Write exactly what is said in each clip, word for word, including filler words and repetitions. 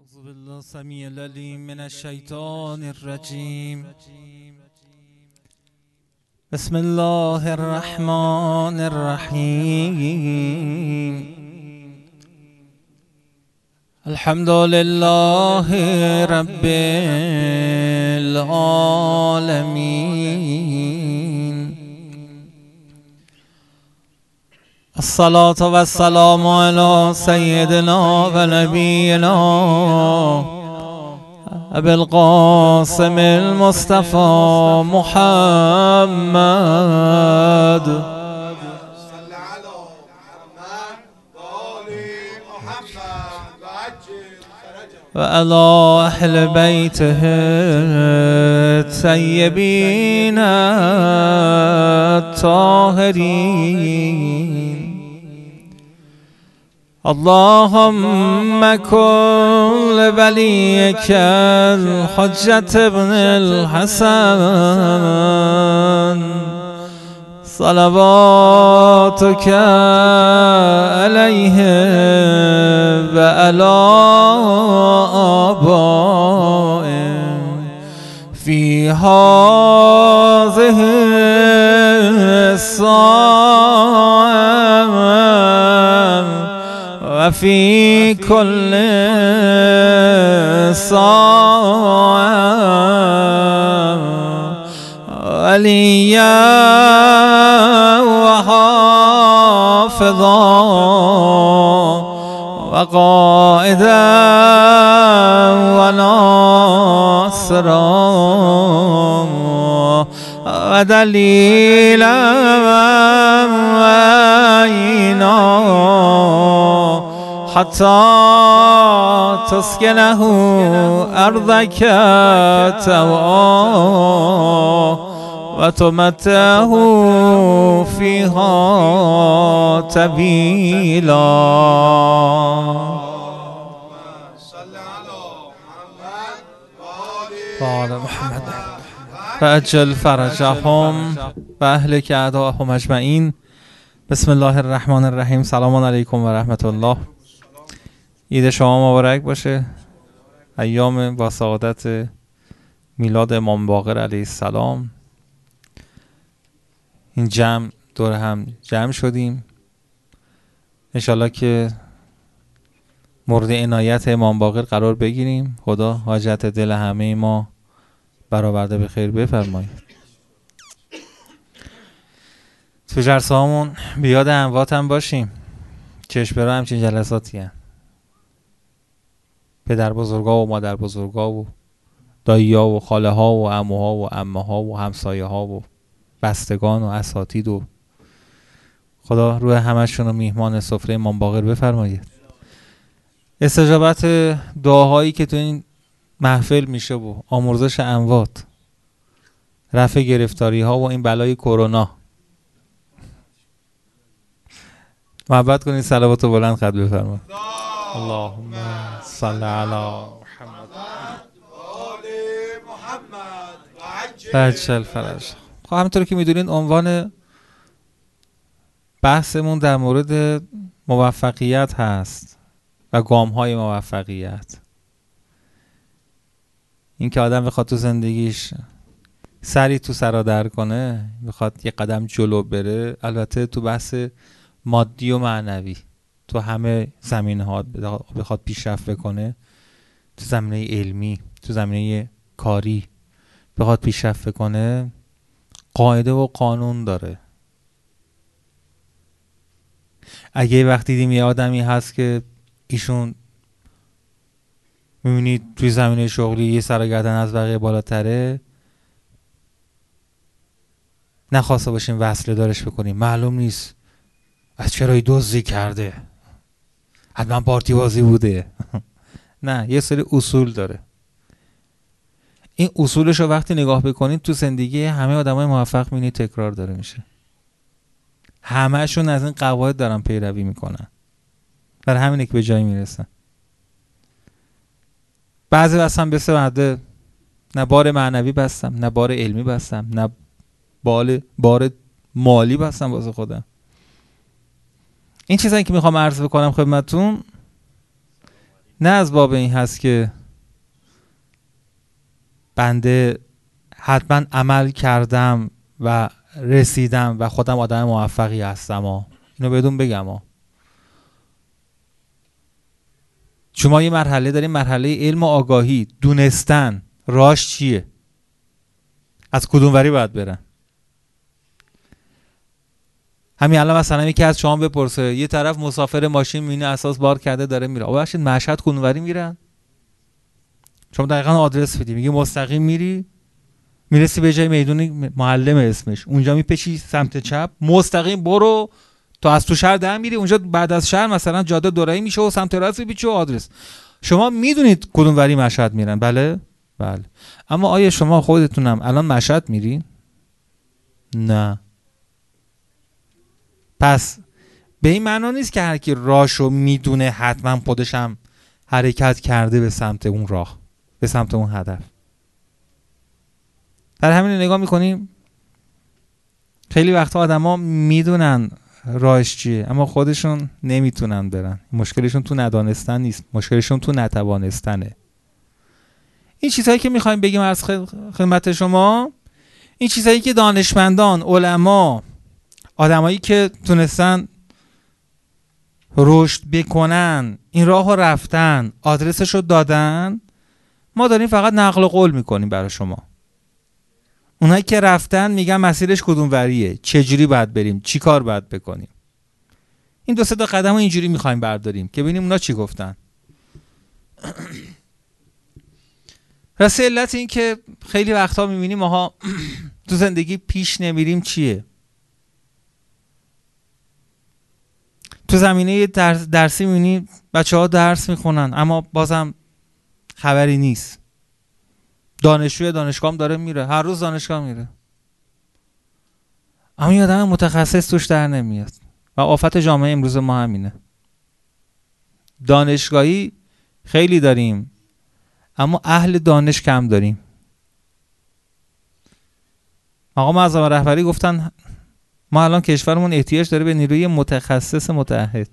أعوذ بالله السميع العليم من الشيطان الرجيم. بسم الله الرحمن الرحيم. الحمد لله رب العالمين. الصلاة والسلام على سيدنا ونبينا أبي القاسم المصطفى محمد وعلى أهل بيته الطيبين الطاهرين. اللهم كن لوليك الحجة ابن الحسن صلواتك عليه وعلى آبائه في هذه الساعة وفي كل ساعة وليا وحافظا وقائدا وناصرا ودليلا وعينا حتى تسكنه أرضك طوعا وتمتعه فيها طويلا. آل محمد فأجل فرجهم و اهلک اعداءهم اجمعین. بسم الله الرحمن الرحیم. سلام علیکم و رحمت الله. عید شما مبارک باشه. ایام با سعادت میلاد امام باقر علیه السلام. این جمع دور هم جمع شدیم. انشالله که مورد عنایت امام باقر قرار بگیریم. خدا حاجت دل همه ما برآورده به خیر بفرماید. تو جلسه هامون بیاد اموات هم باشیم. چشم برا همچین جلساتی هم. پدر بزرگا و مادر بزرگا و دایی ها و خاله ها و عموها و عمه ها و همسایه ها و بستگان و اساتید و خدا روی همشون رو میهمان سفره امام باقر بفرمایید. استجابت دعاهایی که تو این محفل میشه و آمرزش اموات، رفع گرفتاری ها و این بلای کرونا. محبت کنید صلوات و بلند خط بفرمایید. اللهم صل علی محمد و عجل فرج. خب همونطور که میدونین عنوان بحثمون در مورد موفقیت هست و گام‌های موفقیت. این که آدم بخواد تو زندگیش سری تو سرا در کنه، بخواد یه قدم جلو بره، البته تو بحث مادی و معنوی، تو همه زمینه‌ها بخواد پیشرفت بکنه، تو زمینه علمی، تو زمینه کاری بخواد پیشرفت بکنه، قاعده و قانون داره. اگه یه وقت دیدیم یه آدمی هست که ایشون میبینید توی زمینه شغلی یه سر و گردن از بقیه بالاتره، نخواسته باشیم وصله دارش بکنیم. معلوم نیست از چرایی دزدی کرده، حتما پارتی بازی بوده. نه، یه سری اصول داره. این اصولش رو وقتی نگاه بکنید تو زندگی همه آدمای موفق میبینید تکرار داره میشه. همه‌شون از این قواعد دارن پیروی میکنن، برای همینه که به جایی میرسن. بعضی اصلا به سبب نه بار معنوی بستم، نه بار علمی بستم، نه بار بار مالی بستم واسه خودم. این چیزایی که میخوام عرض بکنم خدمتتون نه از باب این هست که بنده حتما عمل کردم و رسیدم و خودم آدم موفقی هستم ها. اینو بدون بگم ها. شما یه مرحله داریم، مرحله علم و آگاهی، دونستن راهش چیه، از کدوم وری باید برن. همین الان مثلا یکی از شما بپرسه یه طرف مسافر ماشین میبینه اساس بار کرده داره میره، آقا ببخشید مشهد کدوم وری میرن؟ شما دقیقاً آدرس میدی، میگه مستقیم میری میرسی به جای میدون معلم اسمش، اونجا میپیچی سمت چپ مستقیم برو تا از تو شهر در میری، اونجا بعد از شهر مثلا جاده دورایی میشه و سمت راست میپیچی و آدرس. شما میدونید کدوم وری مشهد میرن؟ بله بله. اما آیا شما خودتونم الان مشهد میرین؟ نه. پس به این معنا نیست که هر کی راهشو میدونه حتما خودش هم حرکت کرده به سمت اون راه، به سمت اون هدف. در همین نگاه میکنیم خیلی وقتا آدما میدونن راهش چیه اما خودشون نمیتونن برن. مشکلشون تو ندانستن نیست، مشکلشون تو نتوانستنه. این چیزهایی که میخوایم بگیم از خدمت شما، این چیزهایی که دانشمندان، علما، آدمایی که تونستن رشد بکنن این راهو رفتن، آدرسشو دادن، ما داریم فقط نقل قول میکنیم برای شما. اونایی که رفتن میگن مسیرش کدوم وریه، چجوری باید بریم، چی کار باید بکنیم. این دو سه تا قدمو اینجوری میخوایم برداریم که ببینیم اونا چی گفتن. راست علت این که خیلی وقتا میبینیم ماها تو زندگی پیش نمیریم چیه؟ تو زمینه درس درسی میبینیم بچه ها درس میخونن اما بازم خبری نیست. دانشجوی دانشگاه هم داره میره، هر روز دانشگاه میره اما یه آدم متخصص توش در نمیاد. و آفت جامعه امروز ما همینه. دانشگاهی خیلی داریم اما اهل دانش کم داریم. مقام اعظم رهبری گفتن ما الان کشورمون احتیاج داره به نیروی متخصص متعهد.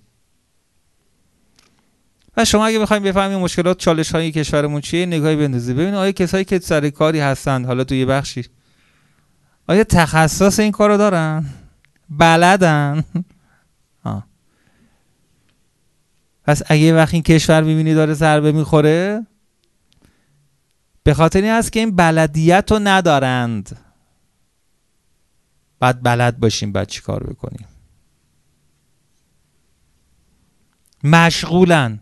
و شما اگه بخواید بفهمید مشکلات چالش های کشورمون چیه، نگاهی بندازید ببینید آیا کسایی که سر کاری هستن حالا توی بخشی آیا تخصص این کارو دارن؟ بلدن؟ آه. پس اگه وقت این کشور میبینی داره ضربه میخوره به خاطر این هست که این بلدیت رو ندارند. بعد بلد باشیم بعد چی کار بکنیم. مشغولن.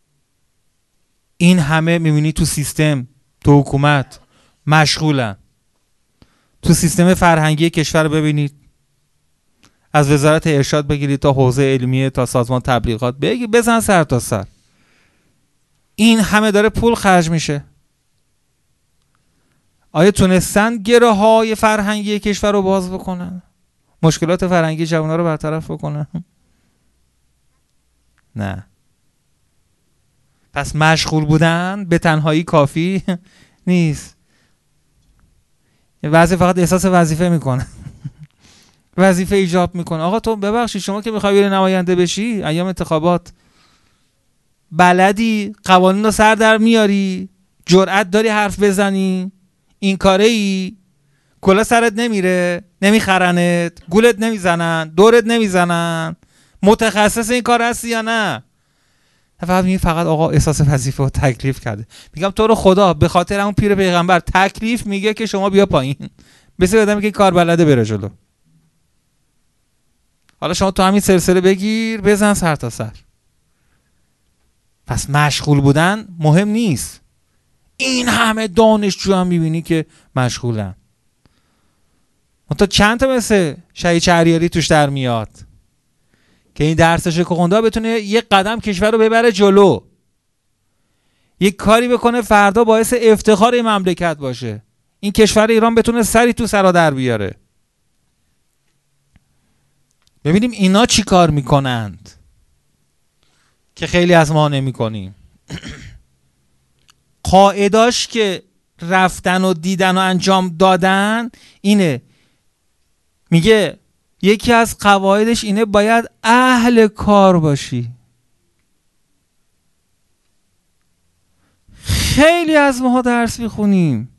این همه میبینی تو سیستم، تو حکومت مشغولن. تو سیستم فرهنگی کشور ببینید، از وزارت ارشاد بگیرید تا حوزه علمیه تا سازمان تبلیغات بگی بزن سر تا سر، این همه داره پول خرج میشه. آیا تونستن گره های فرهنگی کشور رو باز بکنن؟ مشکلات فرهنگی جوان‌ها رو برطرف بکنن؟ نه. پس مشغول بودن به تنهایی کافی نیست. وظیفه فقط احساس وظیفه میکنه، وظیفه ایجاب میکنه. آقا تو ببخشید شما که میخوای بری نماینده بشی ایام انتخابات، بلدی قوانین رو سر در میاری، جرأت داری حرف بزنی، این کاره ای، کلا سرت نمیره، نمیخرنت، گولت نمیزنن، دورت نمیزنن، متخصص این کار هستی یا نه؟ فقط فقط آقا احساس وظیفه و تکلیف کرده. میگم تو رو خدا به خاطر اون پیر پیغمبر تکلیف میگه که شما بیا پایین، بس آدمی که کار بلده بره جلو. حالا شما تو همین سلسله بگیر بزن سر تا سر. پس مشغول بودن مهم نیست. این همه دانشجو هم میبینی که مشغولن. منتها چند تا مثل شهید شهریاری توش در میاد که این درسش که خونده بتونه یک قدم کشور رو ببره جلو، یک کاری بکنه فردا باعث افتخار این مملکت باشه، این کشور ایران بتونه سری تو سرا در بیاره. ببینیم اینا چی کار میکنند که خیلی از ما نمی کنیم. قاعداش که رفتن و دیدن و انجام دادن اینه، میگه یکی از قواعدش اینه باید اهل کار باشی. خیلی از ماها درس میخونیم.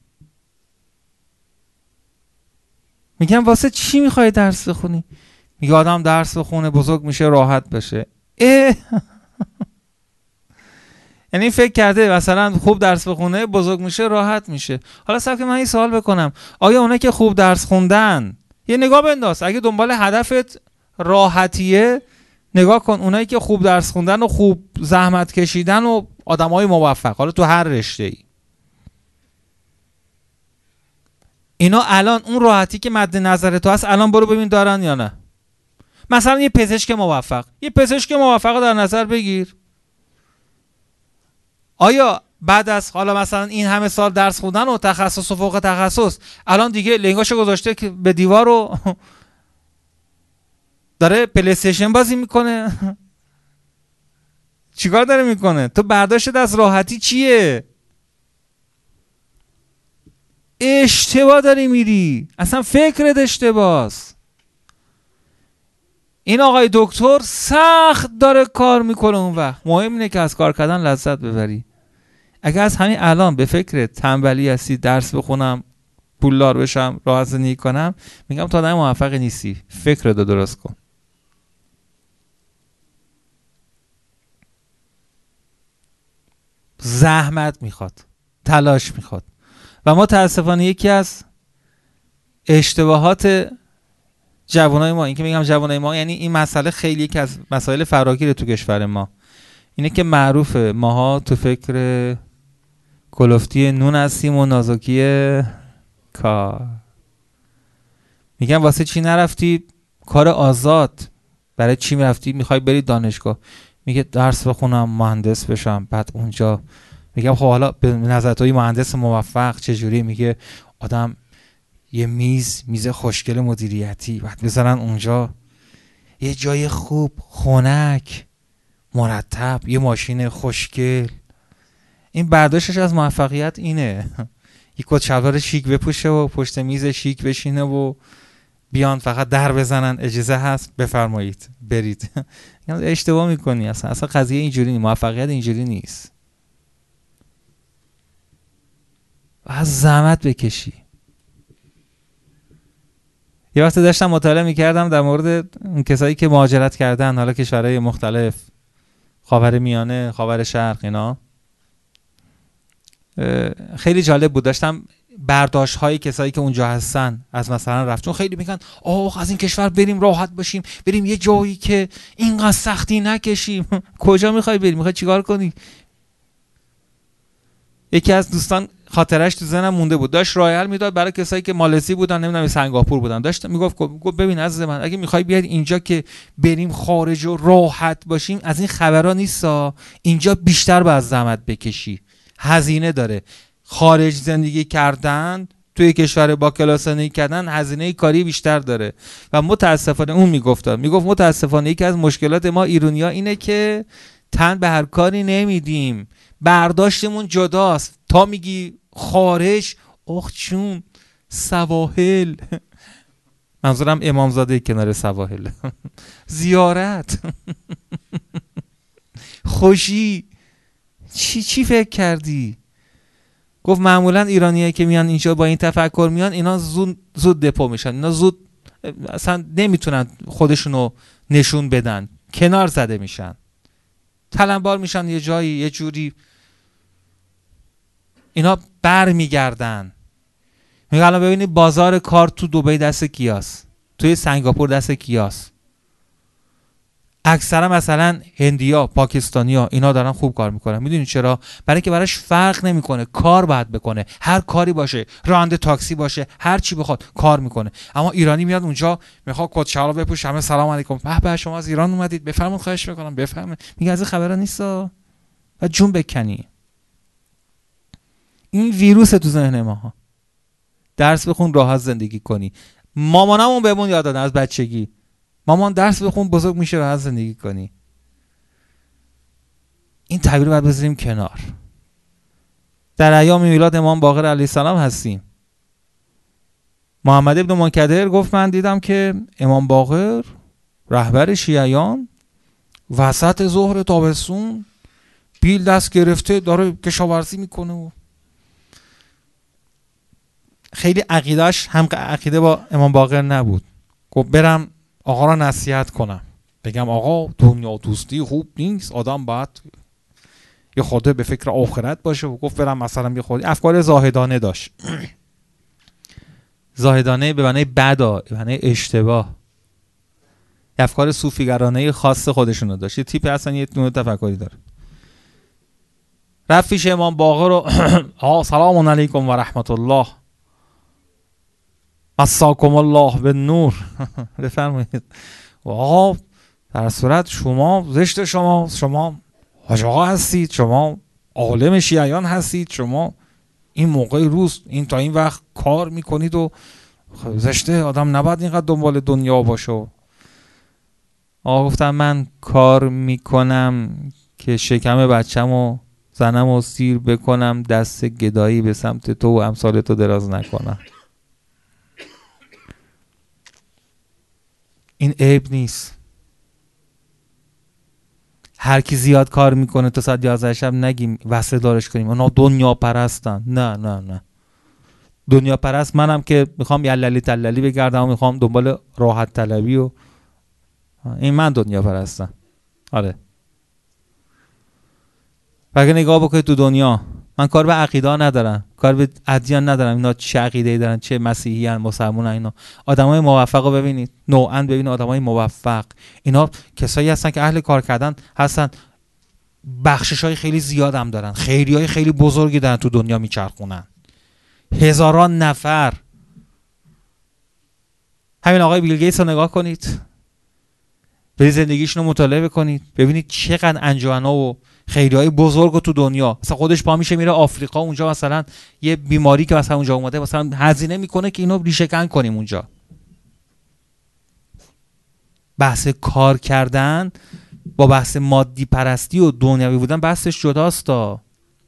میگم واسه چی میخوای درس بخونی؟ میگه آدم درس بخونه بزرگ میشه راحت بشه. اه یعنی فکر کرده مثلا خوب درس بخونه بزرگ میشه راحت میشه. حالا صرف که من این سوال بکنم، آیا اونایی که خوب درس خوندن، یه نگاه بنداز، اگه دنبال هدفت راحتیه نگاه کن، اونایی که خوب درس خوندن و خوب زحمت کشیدن و آدمای موفق، حالا تو هر رشته‌ای، اینا الان اون راحتی که مد نظر تو هست الان برو ببین دارن یا نه. مثلا یه پزشک موفق، یه پزشک موفق در نظر بگیر، آیا بعد از حالا مثلا این همه سال درس خوندن و تخصص و فوق تخصص الان دیگه لنگاشو گذاشته که به دیوار رو داره پلی استیشن بازی میکنه؟ چیکار داره میکنه؟ تو برداشت از راحتی چیه؟ اشتباه داری میری، اصلا فکرت اشتباهه. این آقای دکتر سخت داره کار میکنه، اون وقت مهم اینه که از کار کردن لذت ببری. اگه از همین الان به فکر تنبلی هستی، درس بخونم پولدار بشم راحت زندگی کنم، میگم تو آدم موفقی نیستی. فکرت رو درست کن. زحمت میخواد، تلاش میخواد. و متاسفانه یکی از اشتباهات جوانای ما، این که میگم جوانای ما یعنی این مسئله خیلی یکی از مسائل فراگیر تو کشور ما، اینه که معروفه ماها تو فکر کلفتی نون هستیم و نازکی کار. میگم واسه چی نرفتی کار آزاد؟ برای چی میرفتی؟ میخوای بری دانشگاه، میگه درس بخونم مهندس بشم. بعد اونجا میگم خب حالا به نظر توی مهندس موفق چجوری؟ میگه آدم یه میز میز خوشگل مدیریتی بعد بذارن اونجا، یه جای خوب خنک مرتب، یه ماشین خوشگل. این برداشتش از موفقیت اینه. یه کت شلوار شیک بپوشه و پشت میز شیک بشینه و بیان فقط در بزنن اجازه هست بفرمایید برید. اشتباه میکنی. اصلا اصلا قضیه اینجوری نیست. موفقیت اینجوری نیست. از زحمت بکشی. یه وقت داشتم مطالعه میکردم در مورد اون کسایی که مهاجرت کردن، حالا کشورهای مختلف، خاورمیانه، خاور شرق، اینا خیلی جالب بود. داشتم برداشت های کسایی که اونجا هستن از مثلا رفت، چون خیلی میگن آخ از این کشور بریم راحت باشیم، بریم یه جایی که اینقدر سختی نکشیم. کجا میخوای بریم؟ میخوای چیکار کنی؟ یکی از دوستان خاطرش تو ذهنم مونده بود، داشت رایل میداد برای کسایی که مالزی بودن، نمیدونم سنگاپور بودن، داشت میگفت گفت ببین عزیز من، اگه میخوای بیاد اینجا که بریم خارج و راحت باشیم، از این خبرا نیستا. اینجا بیشتر باید زحمت بکشی، هزینه داره. خارج زندگی کردن توی کشور با کلاس زندگی کردن هزینه کاری بیشتر داره. و متاسفانه اون میگفت میگفت متاسفانه یکی از مشکلات ما ایرانی‌ها اینه که تن به هر کاری نمیدیم. برداشتمون جداست. تا میگی خارج، اخ چون سواحل، منظورم امامزاده کنار سواحل، زیارت، خوشی، چی چی فکر کردی؟ گفت معمولا ایرانیایی که میان اینجا با این تفکر میان، اینا زود زود دپو میشن، اینا زود اصلا نمیتونن خودشونو نشون بدن، کنار زده میشن، تلمبار میشن یه جایی یه جوری. اینا بر میگردن. میگه الان ببینید بازار کار تو دبی دست کیاست، توی سنگاپور دست کیاست؟ اکثرا مثلا هندیا، پاکستانیا، اینا دارن خوب کار میکنن. میدونی چرا؟ برای اینکه براش فرق نمیکنه، کار باید بکنه، هر کاری باشه، راننده تاکسی باشه، هر چی بخواد کار میکنه. اما ایرانی میاد اونجا میخواد کت شلوار بپوشه، همه سلام علیکم، به به شما از ایران اومدید، بفرمایید خواهش میکنم بفرمایید. میگه از این خبرا نیستا و جون بکنی. این ویروس تو ذهن ماها. درس بخون راحت زندگی کنی. مامانمون بهمون یاد دادن از بچگی، مامان درس بخون بزرگ میشه راحت زندگی کنی. این تعبیر رو باید بذاریم کنار. در ایام میلاد امام باقر علیه السلام هستیم. محمد ابن منکدر گفت من دیدم که امام باقر رهبر شیعیان وسط ظهر تابستون بیل دست گرفته داره کشاورزی میکنه و خیلی عقیدهش هم عقیده با امام باقر نبود. گفت برم آقا را نصیحت کنم، بگم آقا دنیا دوستی خوب نیست، آدم باید یه خورده به فکر آخرت باشه. و گفت برم مثلا یه خورده افکار زاهدانه داشت. زاهدانه به معنی بدا، به معنی اشتباه، افکار صوفیگرانه خاص خودشونو داشت. یه تیپ اصلا یه نوع تفکری داره. رفت پیش امام باقر رو آقا سلام علیکم و رحمت الله، مساکم الله بالنور، بفرمایید. آقا در صورت شما زشت، شما شما حاج آقا هستید، شما عالم شیعیان هستید، شما این موقع روز این تا این وقت کار میکنید و زشته، آدم نباید اینقدر دنبال دنیا باشه. آقا گفتم من کار میکنم که شکم بچه‌مو زنمو سیر بکنم، دست گدایی به سمت تو و امثال تو دراز نکنم. این عیب نیست. هر کی زیاد کار میکنه تا ساعت یازده شب نگیم وصله دارش کنیم اونا دنیا پرستن. نه نه نه، دنیا پرست منم که میخوام یللی تللی بگردم و میخوام دنبال راحت طلبی و این من دنیا پرستم. آره. اگه نگاه بکنید تو دنیا، من کار به عقیده ندارم، کار به ادیان ندارم، اینا چه عقیده‌ای دارن، چه مسیحی ان، مسلمون ان، اینا آدمای موفق رو ببینید، نوعاً ببینید آدمای موفق، اینا کسایی هستن که اهل کار کردن هستن، بخششای خیلی زیاد هم دارن، خیریای خیلی بزرگی دارن تو دنیا میچرخونن، هزاران نفر. همین آقای بیل گیتس رو نگاه کنید، برید زندگیشون رو مطالعه کنید، ببینید چقدر انجمن‌ها و خیریای بزرگ تو دنیا، مثلا خودش پا میشه میره آفریقا، اونجا مثلا یه بیماری که مثلا اونجا اومده مثلا هزینه میکنه که اینو ریشه کن کنیم اونجا. بحث کار کردن با بحث مادی پرستی و دنیوی بودن بحثش جداست. تا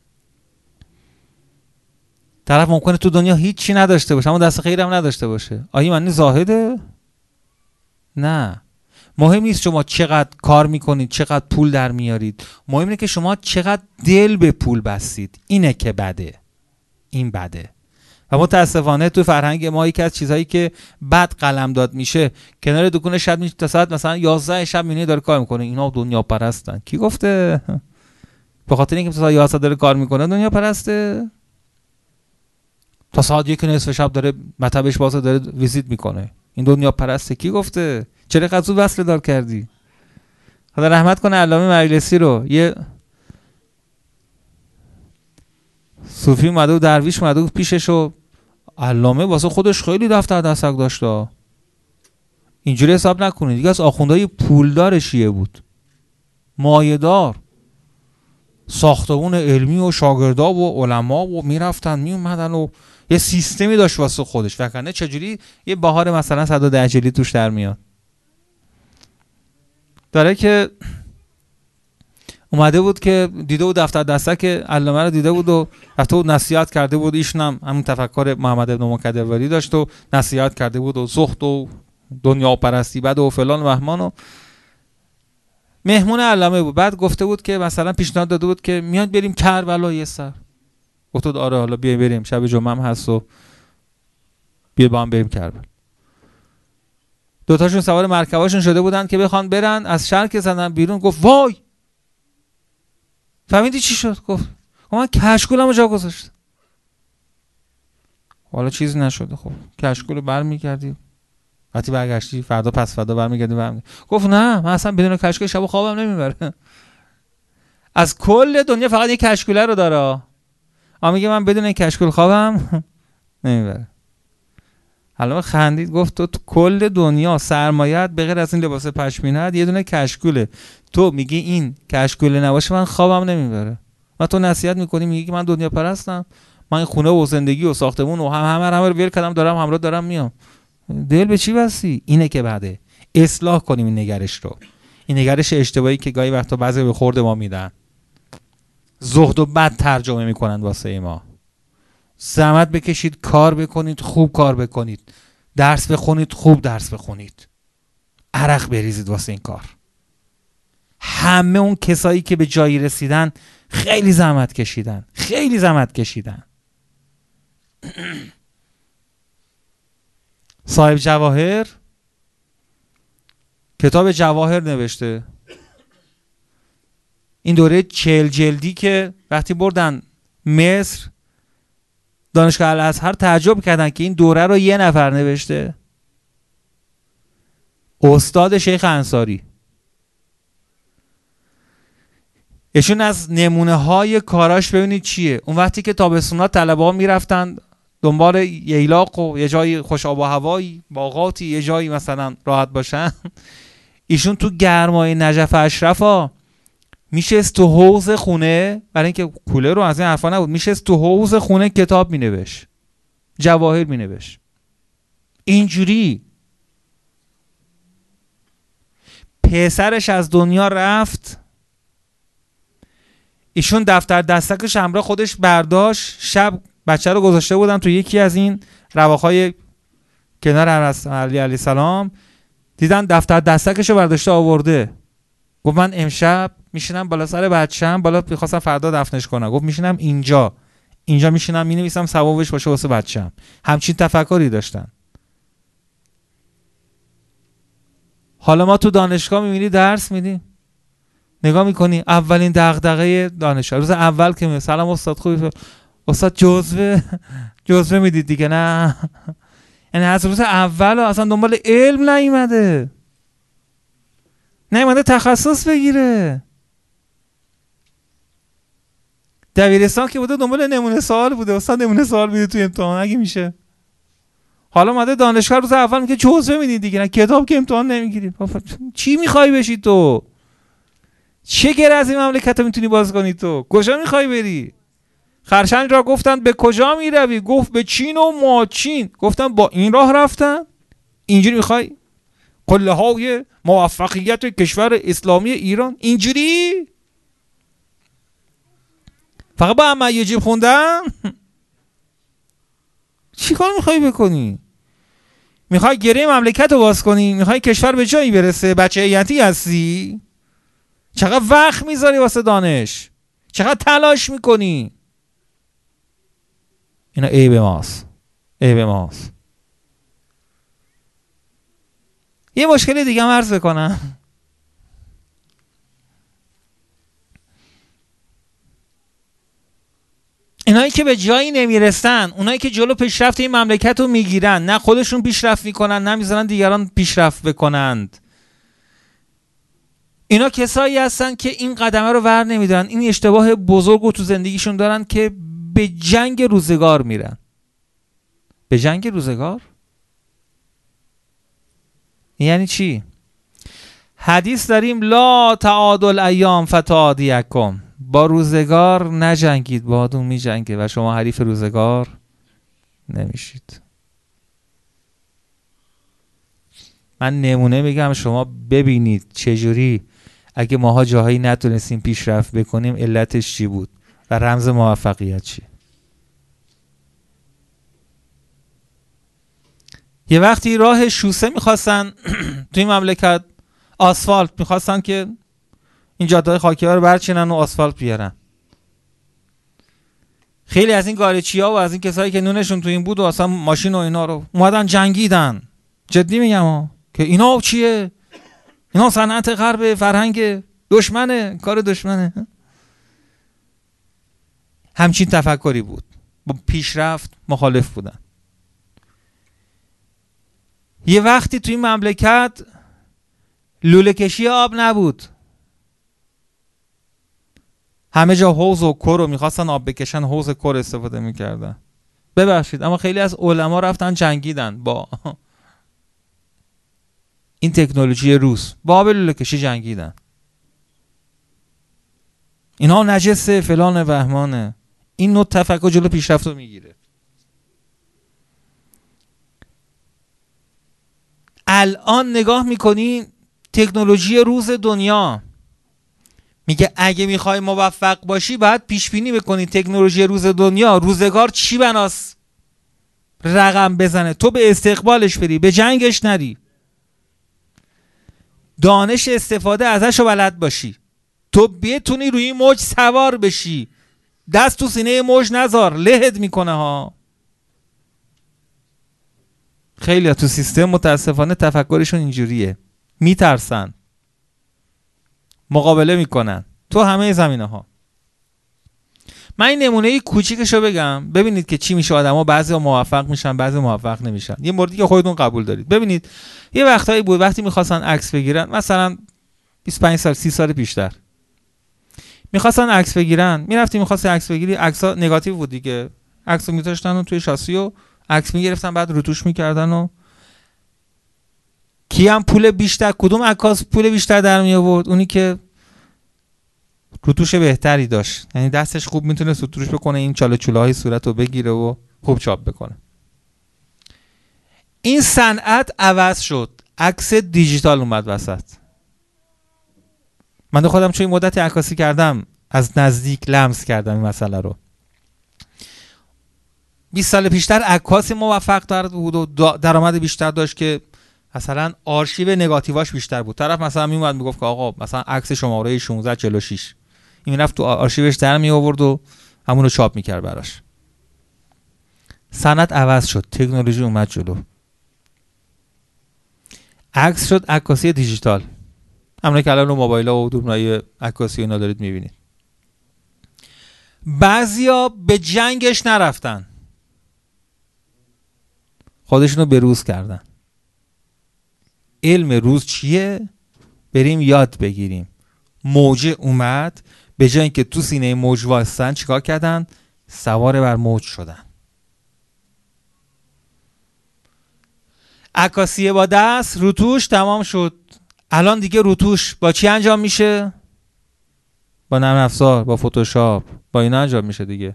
طرف ممکنه تو دنیا هیچی نداشته باشه اما دست خیرم نداشته باشه. آیا معنی زاهده؟ نه. مهم نیست شما چقدر کار میکنید، چقدر پول در میارید، مهم اینه که شما چقدر دل به پول بستید. اینه که بده، این بده. و متاسفانه تو فرهنگ ما یکی از چیزهایی که بد قلمداد میشه، کنار دکون شب میشه تا ساعت مثلا یازده شب میبینی داره کار میکنه، اینا دنیا پرستن. کی گفته؟ به خاطر اینکه تا ساعت یازده داره کار میکنه دنیا پرسته؟ تا ساعت یک نصف شب داره مطبش بازه داره ویزیت میکنه، این دنیا پرسته؟ کی گفته؟ چرا قضو وصل دار کردی؟ خدا رحمت کنه علامه مجلسی رو. یه صوفی اومده و درویش اومده و پیشش و علامه واسه خودش خیلی دفتر دستک داشته، اینجوری حساب نکنید. دیگه از آخوندهای پولدار شیعه بود، مایه‌دار، ساختمون علمی و شاگردا و علما و میرفتن میومدن و یه سیستمی داشت واسه خودش. وگرنه چجوری یه بهار مثلا صد و ده جلی توش در میاد؟ داره که اومده بود که دیده بود دفتر دستک علامه رو دیده بود و رفته بود نصیحت کرده بود. ایشون هم همین تفکر محمد ابن مکدروری داشت و نصیحت کرده بود و زهد و دنیا پرستی بد و فلان و مهمان و مهمون علامه بود. بعد گفته بود که مثلا پیشنهاد داده بود که میاد بریم کربلا یه سر. گفت آره حالا بیا بریم، شب جمعه هم هست و بیا با هم بریم کربلا. دوتاشون سوار مرکباشون شده بودن که بخوان برن، از شهر که زدن بیرون گفت وای فهمیدی چی شد؟ گفت من کشکولمو جا گذاشتم. حالا چیزی نشده. خب کشکولو برمیگردی، وقتی برگشتی فردا پس فردا برمیگردی برمیگردی. گفت نه من اصلا بدون کشکول شب خوابم نمیبره. از کل دنیا فقط یک کشکوله رو داره، اما میگه من بدون کشکول خوابم نمیبره. علامه خندید گفت تو, تو کل دنیا سرمایه‌ات به غیر از این لباس پشمینه‌ات یه دونه کشکوله، تو میگی این کشکوله نباشه من خوابم نمیبره. و تو نصیحت میکنی میگی که من دنیا پرستم، من خونه و زندگی و ساختمون و هم همه همه رو ول کردم دارم همراه دارم میام. دل به چی بستی؟ اینه که بعده اصلاح کنیم این نگرش رو، این نگرش اشتباهی که گاهی وقتا بعضی به خورد ما میدن، زهد و بد ترجمه میکنن واسه ما. زحمت بکشید، کار بکنید، خوب کار بکنید، درس بخونید، خوب درس بخونید، عرق بریزید واسه این کار. همه اون کسایی که به جایی رسیدن خیلی زحمت کشیدن، خیلی زحمت کشیدن. صاحب جواهر کتاب جواهر نوشته. این دوره چهل جلدی که وقتی بردن مصر، دانشگاه الازهر تعجب کردن که این دوره رو یه نفر نوشته. استاد شیخ انصاری. ایشون از نمونه های کاراش ببینید چیه. اون وقتی که تابستونا طلبه ها میرفتن دنبال ییلاق و یه جایی خوش آب و هوایی، باغاتی، یه جایی مثلا راحت باشن، ایشون تو گرمای نجف اشرفا میشست تو حوض خونه، برای اینکه کولر رو از این حرفا نبود، میشست تو حوض خونه کتاب مینوشت، جواهر مینوشت. اینجوری پسرش از دنیا رفت، ایشون دفتر دستکش همراه خودش برداشت، شب بچه رو گذاشته بودن تو یکی از این رواخای کنار علی علیه السلام، دیدن دفتر دستکش رو برداشته آورده. گفت من امشب میشینم بالا سر بچه‌م، بالا می‌خواستم فردا دفنش کنم، گفت میشینم اینجا اینجا میشینم مینویسم ثوابش باشه واسه بچه‌م. همچین تفکری داشتن. حالا ما تو دانشگاه می‌بینی درس میدیم، نگاه میکنی اولین دغدغه دانشجو روز اول که می سلام استاد خوبی، استاد جزوه جزوه میدید دیگه؟ نه، یعنی از روز اول اصلا دنبال علم نیومده، نیومده تخصص بگیره. دبیرستان که بوده دنبال نمونه سوال بوده، استاد نمونه سوال میده توی امتحان اگه میشه. حالا اومده دانشگاه روز اول میگه جزوه میدید دیگه، نه کتاب که امتحان نمیگیری. چی میخوای بشی تو؟ چه گر از این مملکت رو میتونی باز کنی تو؟ کجا میخوای بری؟ خرچنگ را گفتن به کجا میروی؟ گفت به چین و ماچین. گفتن با این راه رفتن؟ اینجوری میخوای قله های موفقیت کشور اسلامی ایران اینجوری فقط با هم یه جیب خوندن؟ چی کار میخوای بکنی؟ میخوای گره مملکت رو باز کنی؟ میخوای کشور به جایی برسه؟ بچه ایتی هستی؟ چقدر وقت میذاری واسه دانش؟ چقدر تلاش میکنی؟ اینا عیب ماست، عیب ماست. یه مشکل دیگه هم عرض بکنم. اینایی که به جایی نمیرسن، اونایی که جلو پیشرفت این مملکت رو میگیرن، نه خودشون پیشرفت میکنن نه میذارن دیگران پیشرفت بکنند، اینا کسایی هستن که این قدمه رو ور نمیدارن. این اشتباه بزرگ رو تو زندگیشون دارن که به جنگ روزگار میرن. به جنگ روزگار یعنی چی؟ حدیث داریم لا تعادل ایام فتعادیکم، با روزگار نجنگید، باهاتون میجنگه و شما حریف روزگار نمیشید. من نمونه میگم شما ببینید چجوری اگه ماها جاهایی نتونستیم پیشرفت بکنیم علتش چی بود و رمز موفقیت چی. یه وقتی راه شوسه میخواستن تو این مملکت، آسفالت میخواستن که این جاده‌های خاکی ها رو برچینن و آسفالت بیارن. خیلی از این گارچی‌ها و از این کسایی که نونشون تو این بود و اصلا ماشین و اینا رو اومدن جنگیدن. جدی میگم ها که اینا چیه؟ اینا صنعت غرب، فرهنگ دشمنه، کار دشمنه. همچین تفکری بود، با پیشرفت مخالف بودن. یه وقتی توی این مملکت لوله کشی آب نبود، همه جا حوض و کر رو میخواستن آب بکشن، حوض کر استفاده میکردن. ببخشید اما خیلی از علما رفتن جنگیدن با این تکنولوژی روس، با آب لوله کشی جنگیدن. اینا نجسه فلان بهمانه. این نوع تفکر جلو پیشرفت رو میگیره. الان نگاه میکنی تکنولوژی روز دنیا میگه اگه میخوای موفق باشی باید پیش بینی بکنی تکنولوژی روز دنیا روزگار چی بناس رقم بزنه، تو به استقبالش بری، به جنگش نری، دانش استفاده ازش رو بلد باشی. تو بتونی روی این موج سوار بشی، دست تو سینه موج نذار، لهت میکنه ها. خیلی تو سیستم متاسفانه تفکرشون اینجوریه، میترسن، مقابله میکنن تو همه زمینه ها. من این نمونه کوچیکشو بگم ببینید که چی میشه. آدما بعضی موفق میشن، بعضی موفق نمیشن. یه موردی که خودتون قبول دارید. ببینید یه وقتایی بود وقتی میخواستن عکس بگیرن، مثلا بیست و پنج سال سی سال پیشتر میخواستن عکس بگیرن، میرفتی میخواستی عکس بگیری، عکس‌ها نگاتیو بود دیگه، عکسو میذاشتن و توی شاسی و عکس میگرفتن، بعد روتوش میکردن و کی هم پول بیشتر، کدوم عکاس پول بیشتر در می آورد؟ اونی که روتوش بهتری داشت، یعنی دستش خوب میتونه روتوش بکنه، این چاله چوله‌های صورتو بگیره و خوب چاپ بکنه. این صنعت عوض شد، عکس دیجیتال اومد وسط. من خودم چون این مدت عکاسی کردم از نزدیک لمس کردم این مسئله رو. بیست سال پیشتر عکاسی موفق تر بود و درآمد بیشتر داشت که مثلا آرشیو نگاتیواش بیشتر بود. طرف مثلا میومد میگفت که آقا مثلا عکس شماره شانزده چهل و شش، این رفت تو آرشیوش در می آورد و همون رو چاپ میکرد براش. صنعت عوض شد، تکنولوژی اومد جلو، عکس شد عکاسی دیجیتال. همون که الان رو موبایل‌ها و دوربینای عکاسی اینا دارید میبینید. بعضیا به جنگش نرفتن، خودشونو به روز کردن. علم روز چیه؟ بریم یاد بگیریم. موجه اومد، به جای اینکه تو سینه موج وایسن چیکار کردن؟ سوار بر موج شدن. عکاسی با دست، روتوش تمام شد. الان دیگه روتوش با چی انجام میشه؟ با نرم افزار، با فتوشاپ، با اینا انجام میشه دیگه.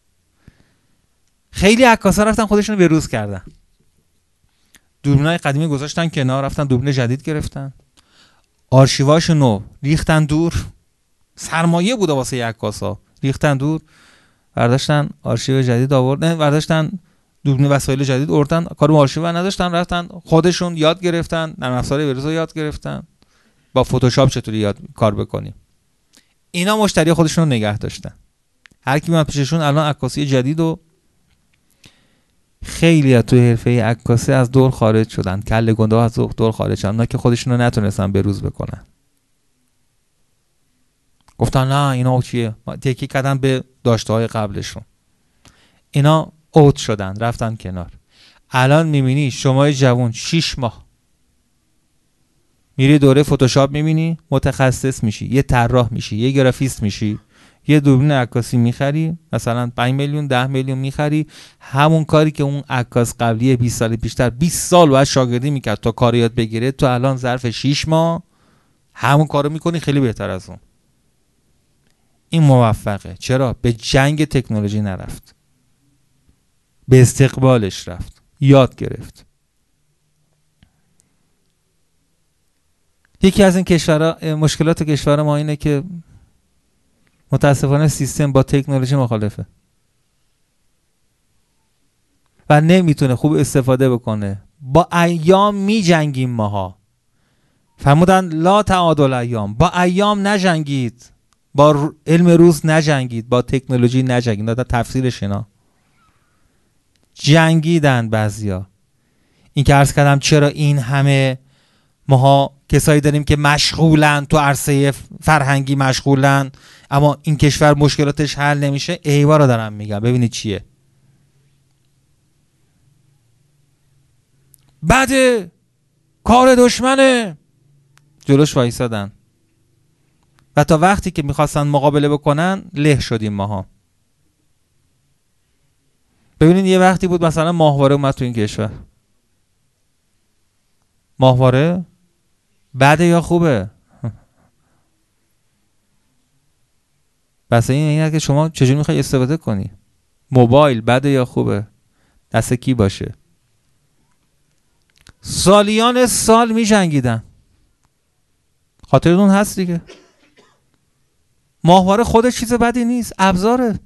خیلی عکاسا رفتن خودشون رو بروز کردن، دوربینای قدیمی گذاشتن کنار، رفتن دوربین جدید گرفتن، آرشیواشونو ریختن دور. سرمایه بوده واسه عکاسا، ریختن دور، برداشتن آرشیو جدید آوردن، برداشتن دوربین وسایل جدید آوردن، کارو آرشیو نداشتن، رفتن خودشون یاد گرفتن، نرم افزار بروز یاد گرفتن، با فتوشاپ چطوری یاد کار بکنیم. اینا مشتری خودشون رو نگه داشتن. هر کی میاد پیششون الان عکاسی جدید و خیلی از توی حرفه عکاسی از دور خارج شدن، کله گنده ها از دور خارج شدن، اونا که خودشون رو نتونستن بروز بکنن. گفتن نه اینا چیه، تکی کردن به داشته های قبلشون، اینا اوت شدن، رفتن کنار. الان میبینی شما جوان شیش ماه میری دوره فتوشاپ میبینی، متخصص میشی، یه طراح میشی، یه گرافیست میشی، یه دوربین عکاسی میخری، مثلا پنج میلیون ده میلیون میخری، همون کاری که اون عکاس قبلی بیست سال پیشتر بیست سال باید شاگردی میکرد تا کار یاد بگیره، تو الان ظرف شش ماه همون کارو میکنی، خیلی بهتر از اون. این موفقه. چرا؟ به جنگ تکنولوژی نرفت، به استقبالش رفت، یاد گرفت. یکی از این کشورها، مشکلات کشور ما اینه که متاسفانه سیستم با تکنولوژی مخالفه و نمیتونه خوب استفاده بکنه. با ایام می جنگیم ماها. فرمودن لا تعادل ایام، با ایام نجنگید، با علم روز نجنگید، با تکنولوژی نجنگید. دادا تفسیرش اینا جنگیدن بعضیا. این که عرض کردم چرا این همه ماها کسایی داریم که مشغولن تو عرصه فرهنگی مشغولن، اما این کشور مشکلاتش حل نمیشه. ایوا رو دارم میگم، ببینید چیه. بعد کار دشمنه، جلوش وایسادن و تا وقتی که میخواستن مقابله بکنن له شدیم ماها. ببینید یه وقتی بود مثلا ماهواره اومد تو این کشور. ماهواره بده یا خوبه؟ بس این اینه که شما چجوری میخوای استفاده کنی. موبایل بده یا خوبه؟ دست کی باشه؟ سالیان سال می جنگیدن. خاطرتون هست دیگه. ماهواره خودش چیز بدی نیست، ابزاره،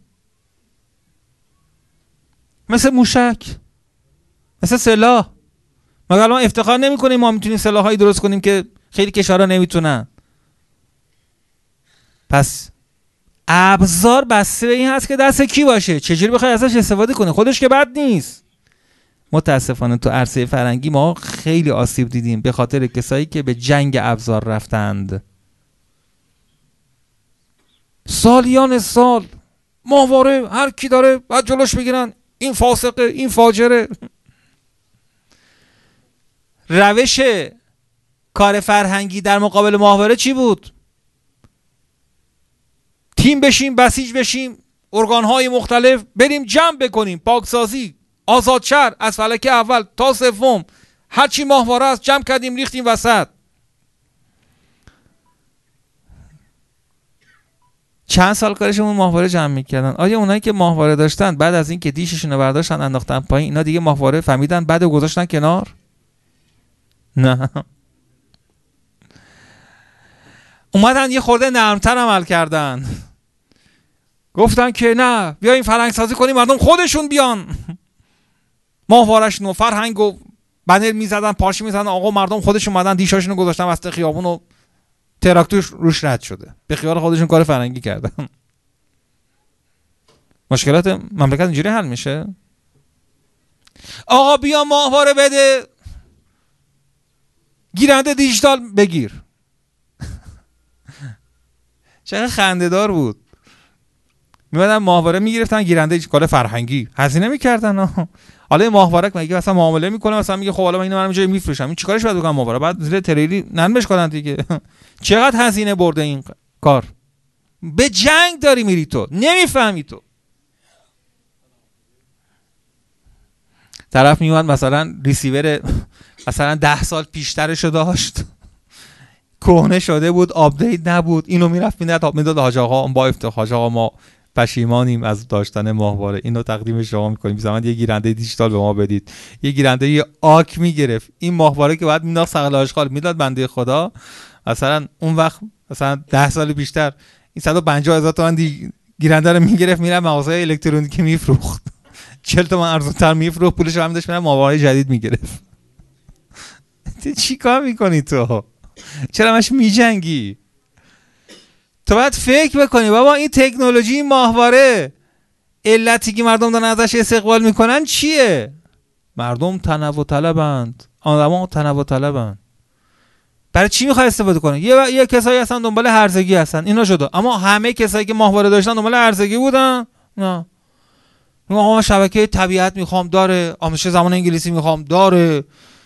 مثل موشک، مثل سلاح. مگر الان افتخار نمی کنیم ما میتونیم سلاحایی درست کنیم که خیلی کشورها نمیتونن؟ پس ابزار بسته به این هست که دست کی باشه، چجوری بخوای ازش استفاده کنی. خودش که بد نیست. متاسفانه تو عرصه فرهنگی ما خیلی آسیب دیدیم به خاطر کسایی که به جنگ ابزار رفتند. سالیان سال ماهواره هر کی داره بعد جلوش بگیرن، این فاسقه، این فاجره. روش کار فرهنگی در مقابل ماهواره چی بود؟ تیم بشیم، بسیج بشیم، ارگان‌های مختلف بریم جمع بکنیم، پاکسازی، آزادشهر از فلکه اول تا سوم هرچی ماهواره است جمع کردیم ریختیم وسط. چند سال کارشون ماهواره جمع میکردن. آیا اونایی که ماهواره داشتن بعد از این که دیششون رو برداشتن انداختن پایین، اینا دیگه ماهواره فهمیدن بعد گذاشتن کنار؟ نه، اومدن یه خورده نرمتر عمل کردن، گفتن که نه بیایم فرهنگ سازی کنیم مردم خودشون بیان ماهواره‌شون و فرهنگ و بنر میزدن، پارچه میزدن، آقا مردم خودشون اومدن دیشاشون رو گذاشتن وسط خیابون و تراکتور روش رد شده، به خیال خودشون کار فرهنگی کردن. مشکلات مملکت اینجوری حل میشه؟ آقا بیا ماهواره بده، گیرنده دیجیتال بگیر. چقدر خنده‌دار بود. میمدن ماهواره میگرفتن، گیرنده کار فرهنگی هزینه میکردن. حالا ماهواره میگه مثلا معامله میکنه، مثلا میگه خب حالا من اینو من جای میفروشم، این چیکارش باید بکنم ماهواره؟ بعد زیر تریلی نرمش کنن دیگه. چقدر هزینه برده این کار. به جنگ داری میری تو، نمیفهمی تو. طرف میومد مثلا ریسیور مثلا ده سال پیشترشو داشت، کهنه شده بود، آپدیت نبود، اینو میرفت میداد میداد حاج آقا با افتخار، حاج آقا ما پشیمانیم از داشتن ماهواره، اینو تقدیم شما میکنیم، زمان یه گیرنده دیجیتال به ما بدید. یه گیرنده یه آک میگرفت، این ماهواره که بعد مینداخت سقل آشغال میداد بنده خدا. مثلا اون وقت مثلا ده سال بیشتر این صد و پنجاه هزار تومان گیرنده رو میگرفت میره مغازه الکترونیکی میفروخت، چهل تومن ارزان‌تر میفروخت، پولش هم داشت میره ماهواره جدید میگرفت. تو چی کار میکنی تو؟ چرا همش میجنگی؟ تو باید فکر بکنی بابا این تکنولوژی، این ماهواره، علتی که مردم دارن ازش استقبال میکنن چیه؟ مردم تنوع طلبند، آدما تنوع طلبند. برای چی میخوای استفاده کنی؟ یه یه کسایی هستن دنبال هرزگی هستن، اینا شده. اما همه کسایی که ماهواره داشتن دنبال هرزگی بودن؟ نه. آقا شبکه طبیعت میخوام داره، آموزش زبان انگلیسی میخوام داره،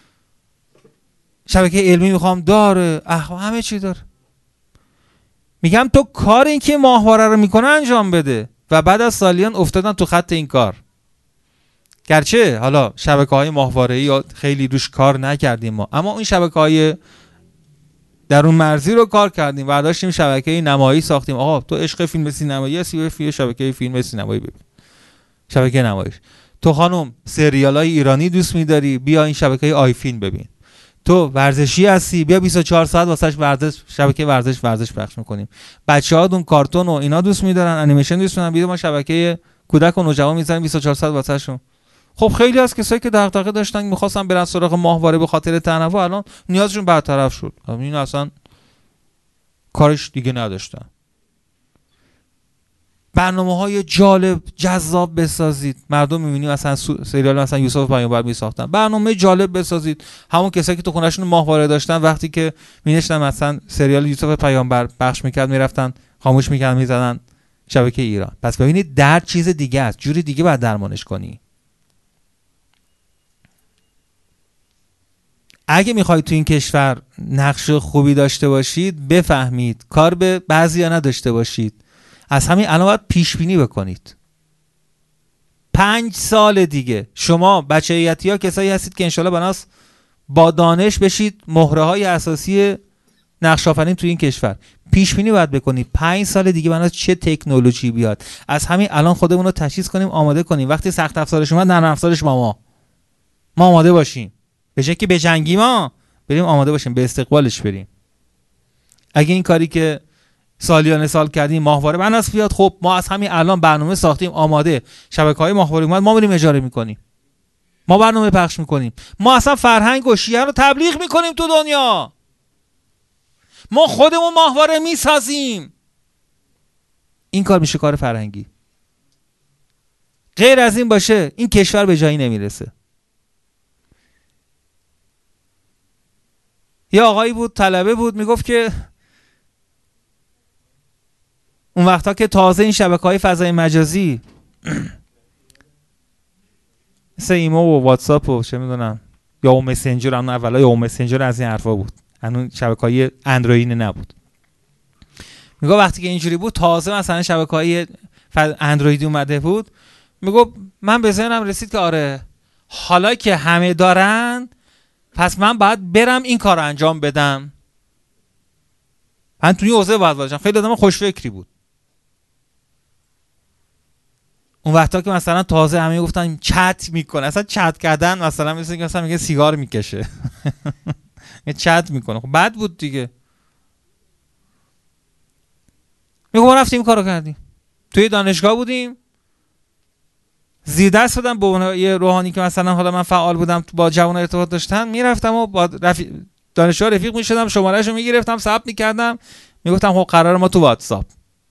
شبکه علمی میخوام داره، اخ همه چی داره. میگم تو کار این که ماهواره رو میکنه انجام بده. و بعد از سالیان افتادن تو خط این کار. گرچه حالا شبکه‌های ماهواره‌ای خیلی روش کار نکردیم ما، اما این شبکه‌های درون مرزی رو کار کردیم. برداشتیم شبکه نمایی ساختیم. آقا تو عشق فیلم سینمایی هستی، بیا شبکه فیلم سینمایی ببین، شبکه نمایش. تو خانم سریال‌های ایرانی دوست می‌داری، بیا این شبکه آی فیلم ببین. تو ورزشی هستی، بیا بیست و چهار ساعت واسش ورزش، شبکه ورزش ورزش پخش میکنیم. بچه‌ها دون کارتون و اینا دوست می‌دارن، انیمیشن دوست دارن، بیا ما شبکه کودک و نوجوان می‌ذاریم بیست و چهار ساعت واسهشون. خب خیلی از کسایی که دغدغه داشتن می‌خواستن برن سراغ ماهواره به خاطر تنوع، الان نیازشون برطرف شد. این اصلا کارش دیگه نداشتن. برنامه‌های جالب جذاب بسازید. مردم می‌بینی مثلا سریال مثلا یوسف پیامبر می‌ساختن، برنامه جالب بسازید. همون کسایی که تو خونه‌شون ماهواره داشتن وقتی که می‌نشستن مثلا سریال یوسف پیامبر پخش می‌کرد میرفتن خاموش می‌کردن می‌زدن شبکه ایران. پس ببینید درد چیز دیگه است، جوری دیگه باید درمانش کنی. اگه میخواید تو این کشور نقش خوبی داشته باشید، بفهمید کار به بعضیا نداشته باشید. از همین الان باید پیش بینی بکنید. پنج سال دیگه شما بچه هیئتی ها کسایی هستید که انشالله بناس با دانش بشید مهره های اساسی نقش آفرین تو این کشور. پیش بینی باید بکنید پنج سال دیگه بناس چه تکنولوژی بیاد. از همین الان خودمون رو تجهیز کنیم، آماده کنیم. وقتی سخت افزارش اومد، نرم افزارش با ما ما آماده باشیم. به جای که بجنگیم ما بریم آماده باشیم به استقبالش بریم. اگه این کاری که سالیان سال کردیم ماهواره بناس بیاد، خب ما از همین الان برنامه ساختیم آماده، شبکه‌های ماهواره اومد، ما میریم اجاره میکنیم، ما برنامه پخش میکنیم، ما اصلا فرهنگ و شیعه رو تبلیغ میکنیم تو دنیا، ما خودمون ماهواره میسازیم. این کار میشه کار فرهنگی. غیر از این باشه این کشور به جایی نمیرسه. یه آقایی بود طلبه بود میگفت که اون وقتا که تازه این شبکه‌های فضای مجازی مثل ایمو و واتساپ و چه میدونم یا او مسنجر، اون اولا یا او مسنجر از این حرفا بود، اون شبکه‌های اندرویدی نبود. میگه وقتی که اینجوری بود تازه مثلا شبکه‌های اندرویدی اومده بود، میگه من به ذهنم رسید که آره حالا که همه دارن پس من باید برم این کار رو انجام بدم. من توی حوزه باید باشم. خیلی آدم خوشفکری بود. اون وقتا که مثلا تازه همه گفتن چت میکنه، اصلا چت کردن مثلا مثل اینکه مثلا میگه سیگار میکشه چت میکنه. خب بد بود دیگه. میگه ما رفتیم کارو کردیم، توی دانشگاه بودیم، زیر دست بودم به اون یه روحانی که مثلا حالا من فعال بودم با جوان ارتباط داشتن، میرفتم و با رفیق دانشجو رفیق میشدم، شمارهشو میگرفتم ثبت میکردم، میگفتم خب قرار ما تو واتساپ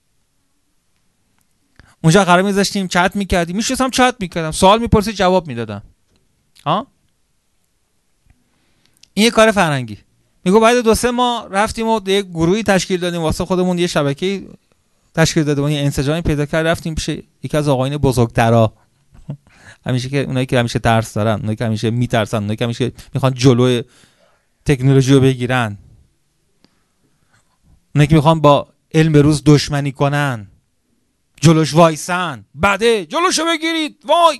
اونجا قرار میذاشتیم چت میکردیم، میشستم چت میکردم، سوال میپرسید جواب میدادم. ها این یه کار فرهنگی. میگه بعد دو سه ماه رفتیم و یک گروهی تشکیل دادیم واسه خودمون، یه شبکه‌ای تشکیل دادیم، یه انسجامی پیدا کرد، رفتیم پیش یکی از آقایون بزرگترا، همیشه که اونایی که همیشه ترس دارن، اونایی که همیشه میترسن، اونایی که همیشه میخوان جلوی تکنولوژی رو بگیرن، اونایی که میخوان با علم به روز دشمنی کنن، جلوش وایسن، بده جلوشو بگیرید وای.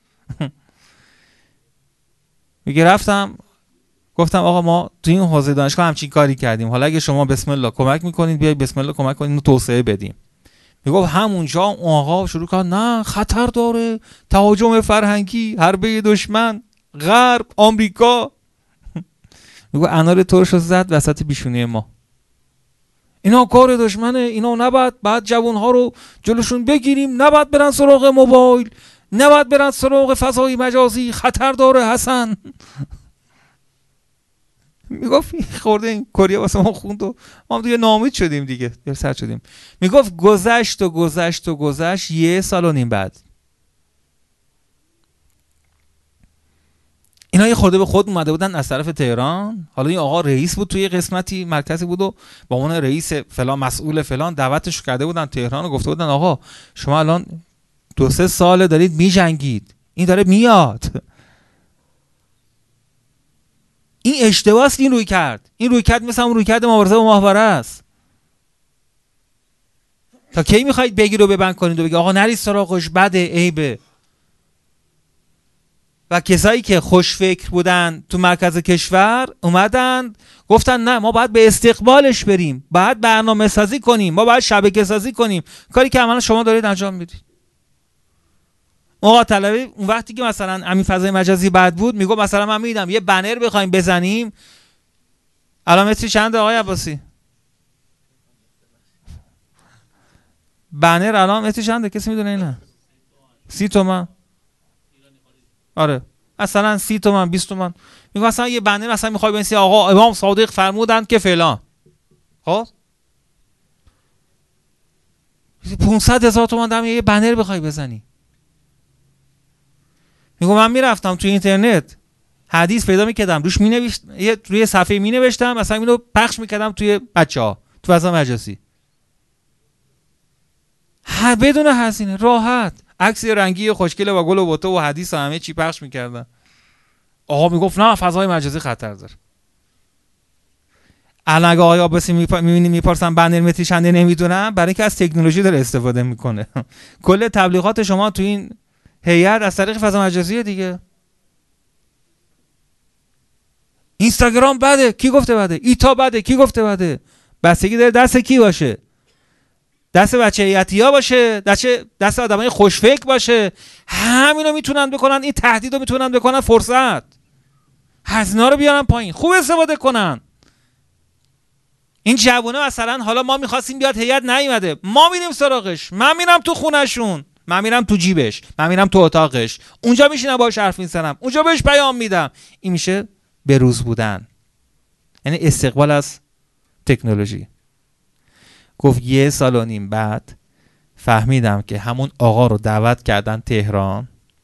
میگه رفتم گفتم آقا ما تو این حوزه دانشگاه همچین کاری کردیم، حالا اگه شما بسم الله کمک میکنید بیاید بسم الله کمک کنید اینو توسعه بدیم. میگه همونجا اون آقا شروع کرد نه خطر داره، تهاجم فرهنگی، حربه دشمن، غرب، آمریکا. میگه انار ترشو زد وسط پیشونی ما، اینا کار دشمنه، اینا نباید بعد جوانها رو جلوشون بگیریم، نباید برن سراغ موبایل، نباید برن سراغ فضای مجازی، خطر داره حسن. میگفت خورده این کریه واسه ما خوند و ما هم دیگه ناامید شدیم دیگه، یا سر شدیم. میگفت گذشت و گذشت و گذشت یه سال و نیم بعد اینا یه خورده به خود اومده بودن از طرف تهران. حالا این آقا رئیس بود توی قسمتی مرکزی بود و با اون رئیس فلان مسئول فلان دعوتش کرده بودن تهران و گفته بودن آقا شما الان دو سه ساله دارید میجنگید، این داره میاد، این اشتباه است، این روی کرد این روی کرد مثل اون روی کرد مبارزه و ماهواره است. تا کی میخواید بگیر و ببند کنید و بگید آقا نرید سراغش، بده، عیبه. و کسایی که خوش فکر بودن تو مرکز کشور اومدن گفتن نه ما باید به استقبالش بریم، باید برنامه سازی کنیم، ما باید شبکه سازی کنیم، کاری که عملا شما دارید انجام میدید. آقا طلبه اون وقتی که مثلا همین فضای مجازی بعد بود میگه مثلا من میدم یه بنر بخوایم بزنیم الان متری چنده آقای عباسی؟ بنر الان متری چنده کسی میدونه اینا؟ سی تومن. آره مثلا سی تومن بیست تومن. میگه مثلا یه بنر مثلا میخوای بنویسی آقا امام صادق فرمودند که فلان، خب پانصد هزار تومن دم یه بنر بخوای بزنی. میگم من میرفتم توی اینترنت حدیث پیدا میکردم روش مینوشت، یه روی صفحه مینوشتم مثلا اینو پخش میکردم توی بچه‌ها تو فضا مجازی، هر بدون هزینه راحت عکس رنگی خوشگل با گل و بوته و حدیث و همه چی پخش میکردن. آقا میگفت نه فضای مجازی خطر داره. الان اگه آقای عباسی میبینی میپرسن بنر متری چنده نمیدونم، برای اینکه از تکنولوژی داره استفاده میکنه. کل تبلیغات شما تو این هیئت از طریق فضا مجازیه دیگه. اینستاگرام بده، کی گفته بده؟ ایتا بده، کی گفته بده؟ بستگی داره دست کی باشه، دست بچه هیئتیا باشه، دست دست آدمای خوشفکر باشه. همینو میتونن بکنن، این تهدیدو میتونن بکنن فرصت، هزینه‌ها رو بیارن پایین، خوب استفاده کنن. این جوونه مثلا حالا ما می‌خواستیم بیاد هیئت نیومده، ما میریم سراغش، من میرم تو خونه‌شون، من میرم تو جیبش، من میرم تو اتاقش، اونجا میشینم باهاش حرف میزنم، اونجا بهش پیام میدم. این میشه بروز بودن، یعنی استقبال از تکنولوژی. گفت یه سال و نیم بعد فهمیدم که همون آقا رو دعوت کردن تهران،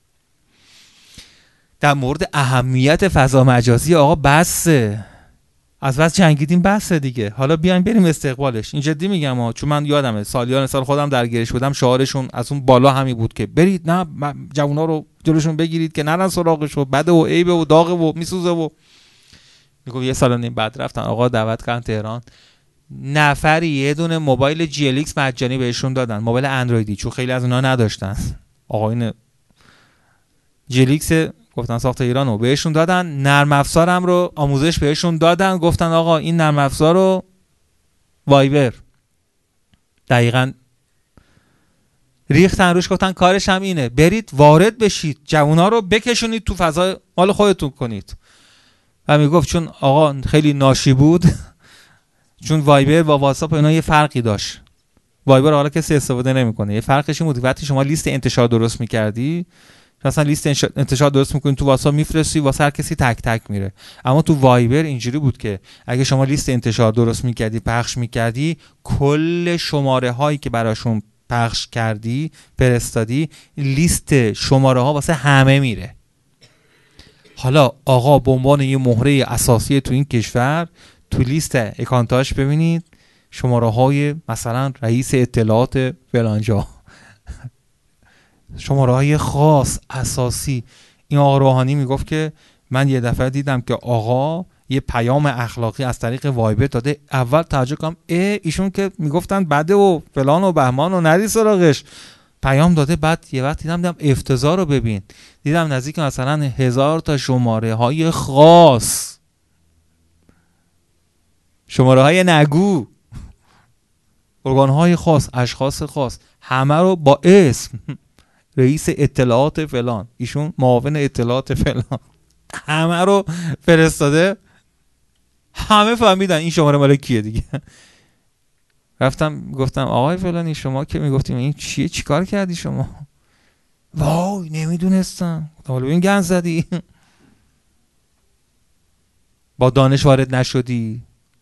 در مورد اهمیت فضا مجازی آقا بسه، از بس جنگیدیم بسه دیگه، حالا بیایم بریم استقبالش. این جدی میگم ها، چون من یادمه سالیان سال خودم درگیرش بودم، شعارشون از اون بالا همین بود که برید نه جوونا رو جلوشون بگیرید که نرن سراغش و بده و عیبه و داغه و میسوزه و میگم. یه سال و نیم بعد رفتن آقا دعوت کردن تهران، نفری یه دونه موبایل جی ال ایکس مجانی بهشون دادن، موبایل اندرویدی، چون خیلی از اونها نداشتن. آقایون جی ال ایکس گفتن ساخت ایرانو بهشون دادن، نرم افزارم رو آموزش بهشون دادن، گفتن آقا این نرم افزار رو وایبر دقیقاً ریختن روش، گفتن کارش هم اینه برید وارد بشید جوونا رو بکشونید تو فضا مال خودتون کنید. و میگفت چون آقا خیلی ناشی بود چون وایبر با واتساپ اینا یه فرقی داشت، وایبر حالا کسی استفاده نمیکنه، یه فرقش این بود وقتی شما لیست انتشار درست میکردی مثلا لیست انتشار درست میکنی تو واتساپ میفرستی واسه هر کسی تک تک میره، اما تو وایبر اینجوری بود که اگه شما لیست انتشار درست میکردی پخش میکردی کل شماره هایی که براشون پخش کردی فرستادی لیست شماره ها واسه همه میره. حالا آقا به عنوان یه مهره اساسی تو این کشور تو لیست اکانتاش ببینید شماره های مثلا رئیس اطلاعات فلانجا، شماره های خاص اساسی. این آقا روحانی میگفت که من یه دفعه دیدم که آقا یه پیام اخلاقی از طریق وایبر داده، اول تعجب کردم اه ایشون که میگفتن بده و فلان و بهمان و نری سراغش، پیام داده. بعد یه وقت دیدم دیدم افتضاح رو ببین، دیدم نزدیک مثلا هزار تا شماره های خاص، شماره های نگو، ارگان های خاص، اشخاص خاص، همه رو با اسم رئیس اطلاعات فلان، ایشون معاون اطلاعات فلان، همه رو فرستاده. همه فهمیدن این شماره مال کیه دیگه. رفتم گفتم آقای فلانی شما که میگفتیم این چیه چیکار کردی شما؟ وای نمیدونستم. حالا این گند زدی با دانش وارد نشدی.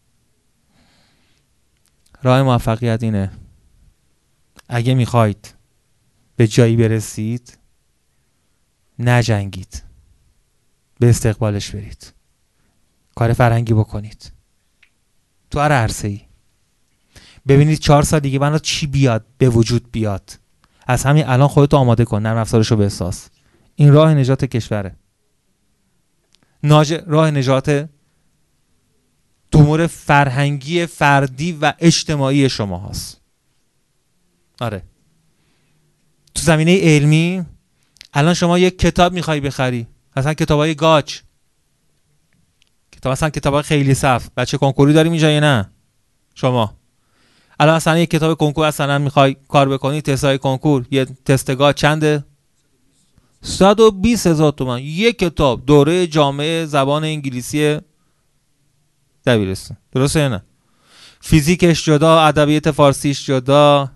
راه موفقیت اینه اگه میخواید به جایی برسید نجنگید، به استقبالش برید، کار فرهنگی بکنید تو هر عرصه‌ای. ببینید چهار سال دیگه من چی بیاد به وجود بیاد، از همین الان خودتو آماده کن، نرم افزارشو بساز. این راه نجات کشوره، ناج... راه نجات امور فرهنگی فردی و اجتماعی شما هست. آره تو زمینه علمی الان شما یک کتاب میخوای بخری، مثلا کتابای گاچ، کتاب مثلا کتابای خیلی صف، بچه کنکوری داریم اینجا یا نه؟ شما الان مثلا یک کتاب کنکور مثلا میخوای کار بکنی، تستای کنکور، یه تست گاچ چنده؟ صد و بیست هزار تومان یک کتاب دوره جامعه زبان انگلیسی دبیرستان، درسته یا نه؟ فیزیکش جدا، ادبیات فارسیش جدا،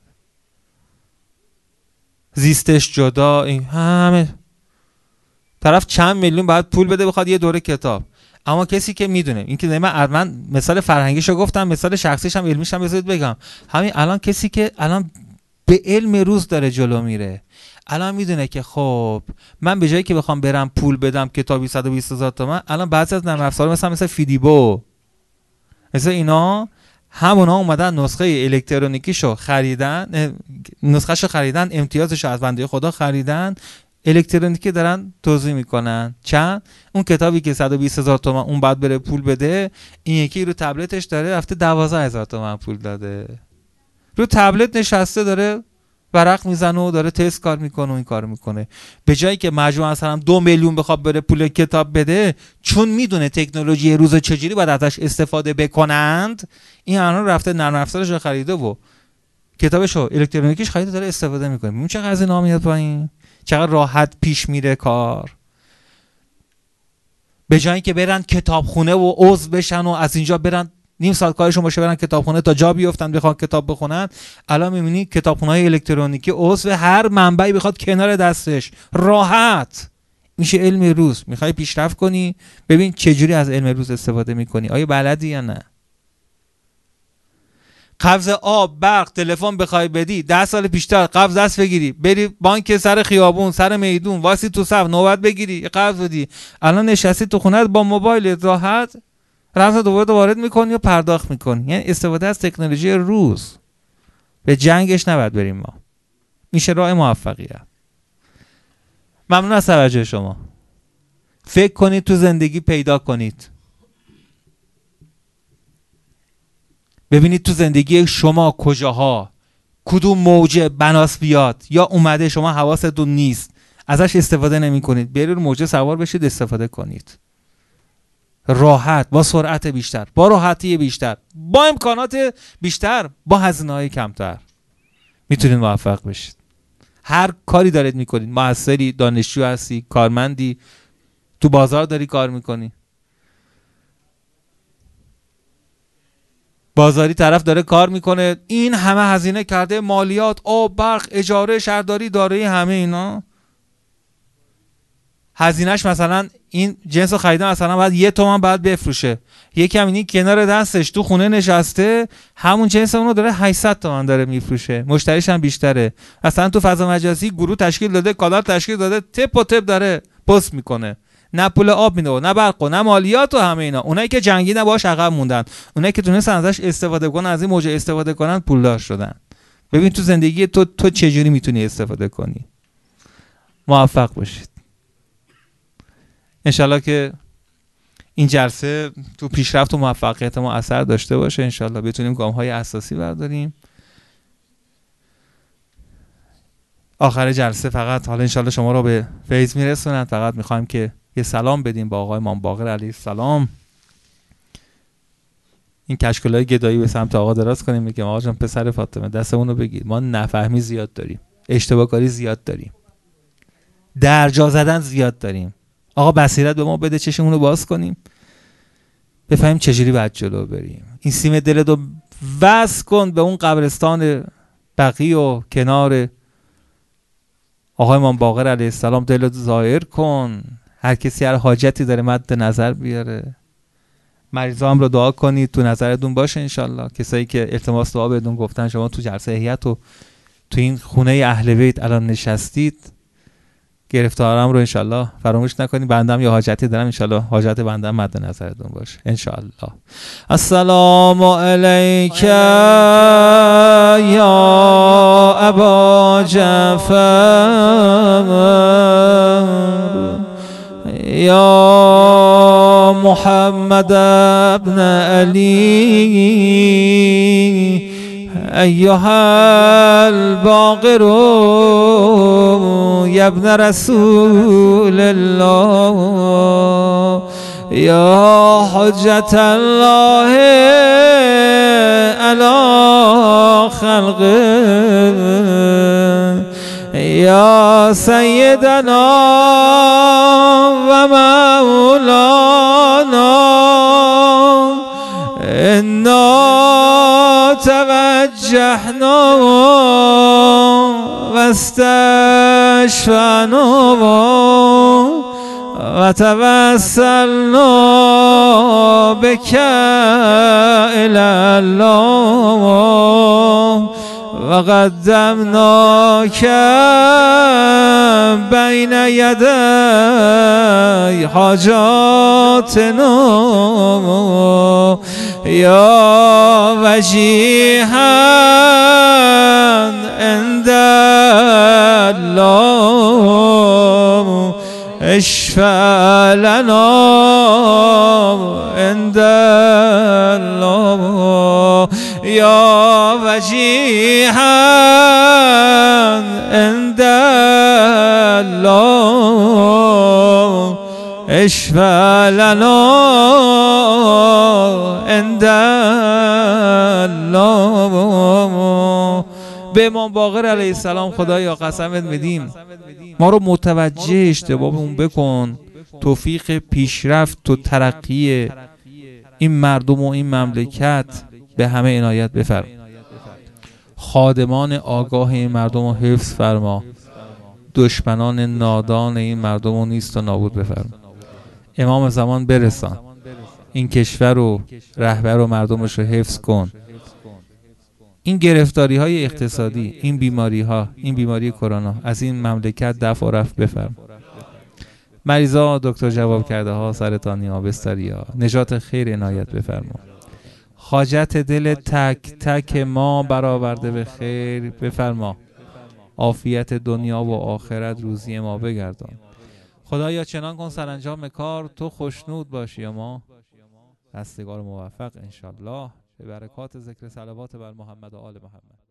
زیستش جدا، این همه طرف چند میلیون باید پول بده بخواد یه دوره کتاب. اما کسی که میدونه این که من من مثال فرهنگیشو گفتم، مثال شخصیش هم علمیش هم بذارید بگم، همین الان کسی که الان به علم روز داره جلو میره، الان میدونه که خب من به جایی که بخوام برم پول بدم کتابی صد و بیست هزار تومان، الان بعضی از نرم افزارها مثلا مثل فیدیبو مثل اینا همونا اومدن نسخه الکترونیکیشو خریدن، نسخهشو خریدن، امتیازشو از بنده خدا خریدن، الکترونیکی دارن توزیع میکنن. چند؟ اون کتابی که صد و بیست هزار تومان اون بعد بره پول بده، این یکی رو تبلتش داره رفته دوازده هزار تومان پول داده، رو تبلت نشسته داره ورق میزنه و داره تست کار میکنه و این کار میکنه، به جایی که مجموعاً مثلا دو میلیون بخواد بره پول کتاب بده، چون میدونه تکنولوژی روز چجوری باید ازش استفاده بکنند، این الان رفته نرم افزارش رو خریده و کتابشو الکترونیکیش خریده داره استفاده میکنه. ببین چقدر از اینا میاد پایین، چقدر راحت پیش میره کار. به جایی که برن کتابخونه و عضو بشن و از اینجا برن نیم ساعت کارشون باشه برن کتابخونه تا جا بیفتن بخوان کتاب بخونن، الان میبینی کتابخونه‌های الکترونیکی عضو هر منبعی بخواد کنار دستش، راحت میشه علم روز. میخوای پیشرفت کنی ببین چجوری از علم روز استفاده میکنی، آیا بلدی یا نه؟ قبض آب، برق، تلفن بخوای بدی ده سال پیشتر قبض دست بگیری، بری بانک سر خیابون، سر میدون، واسی تو صف نوبت بگیری قبض بدی. الان نشستی تو خونت با موبایل راحت رمز دوباره وارد میکنی و پرداخت میکنی. یعنی استفاده از تکنولوژی روز. به جنگش نباید بریم ما. میشه راه موفقیت. ممنون از توجه شما. فکر کنید تو زندگی پیدا کنید. ببینید تو زندگی شما کجاها کدوم موجه بناس بیاد یا اومده شما حواستون نیست ازش استفاده نمی کنید، برید موجه سوار بشید استفاده کنید. راحت، با سرعت بیشتر، با راحتی بیشتر، با امکانات بیشتر، با هزینه‌های کمتر میتونید موفق بشید. هر کاری دارید میکنید، مؤثری، دانشجو هستی، کارمندی، تو بازار داری کار میکنی، بازاری طرف داره کار میکنه، این همه هزینه کرده، مالیات، آب، برق، اجاره، شهرداری، دارایی، همه اینا هزینهش مثلا این جنس رو خریده مثلا باید یه تومن بعد بفروشه، یکی هم این کنار دستش تو خونه نشسته همون جنس اونو داره هشتصد تومن داره میفروشه، مشتریش هم بیشتره. مثلا تو فضا مجازی گروه تشکیل داده، کالر تشکیل داده، تپ و تپ داره پست میکنه، نه پول آب میده نه برق نه مالیات و همه اینا. اونایی که جنگیدن باهاش عقب موندن، اونایی که تونستن ازش استفاده کنن، از این موج استفاده کنن، پولدار شدن. ببین تو زندگی تو تو چجوری میتونی استفاده کنی. موفق باشید. انشالله که این جلسه تو پیشرفت و موفقیت ما اثر داشته باشه. انشالله بتونیم گام‌های اساسی برداریم. آخر جلسه فقط حالا انشالله شما رو به فیض میرسونن. فقط میخوایم که یه سلام بدیم با آقای امام باقر علیه السلام. این کشکلای گدایی به سمت آقا دراز کنیم، میگم آقا جان پسر فاطمه دستمون رو بگیر، ما نفهمی زیاد داریم، اشتباه کاری زیاد داریم، درجا زدن زیاد داریم. آقا بصیرت به ما بده، چشمون رو باز کنیم بفهمیم چجوری باید جلو بریم. این سیم دلت رو وصل کن به اون قبرستان بقی و کنار آقای امام باقر علیه السلام، دلت ظاهر کن. هر کسی هر حاجتی داره مد نظر بیاره. مریضا هم رو دعا کنید، تو نظرتون باشه انشالله. کسایی که التماس دعا بهتون گفتن، شما تو جلسه احیت و تو این خونه اهل بیت الان نشستید، گرفتارم رو انشالله فراموش نکنید. بندم یا حاجتی دارم، انشالله حاجت بندم مد نظرتون باشه انشالله. السلام علیک یا ابا جعفر یا محمد ابن علی ایها الباقر یا ابن رسول الله یا حجت الله علی خلقه یا سیدنا و مولانا انا توجهنا و استشفعنا و توسلنا بک الی الله و قدمناک بین یدی حاجاتنا یا وجیها عند الله اشفع لنا عند الله یا وجیها عند الله اشفع لنا عند الله. به امام باقر علیه السلام خدایا قسمت میدیم ما رو متوجه اشتباهمون بکن، توفیق پیشرفت و ترقی این مردم و این مملکت به همه عنایت بفرما. خادمان آگاه این مردم رو حفظ فرما، دشمنان نادان این مردم رو نیست و نابود بفرما. امام زمان برسان، این کشور و رهبر و مردمش رو حفظ کن. این گرفتاری های اقتصادی، این بیماری ها، این بیماری کرونا از این مملکت دفع و رفع بفرما. مریضا دکتر جواب کرده ها، سرطانی ها، بستری ها، نجات خیر عنایت بفرما. حاجت دل تک تک ما برآورده به خیر بفرما. عافیت دنیا و آخرت روزی ما بگردان. خدایا چنان کن سرانجام کار تو خوشنود باشی و ما رستگار موفق انشالله، به برکات ذکر صلوات بر محمد و آل محمد.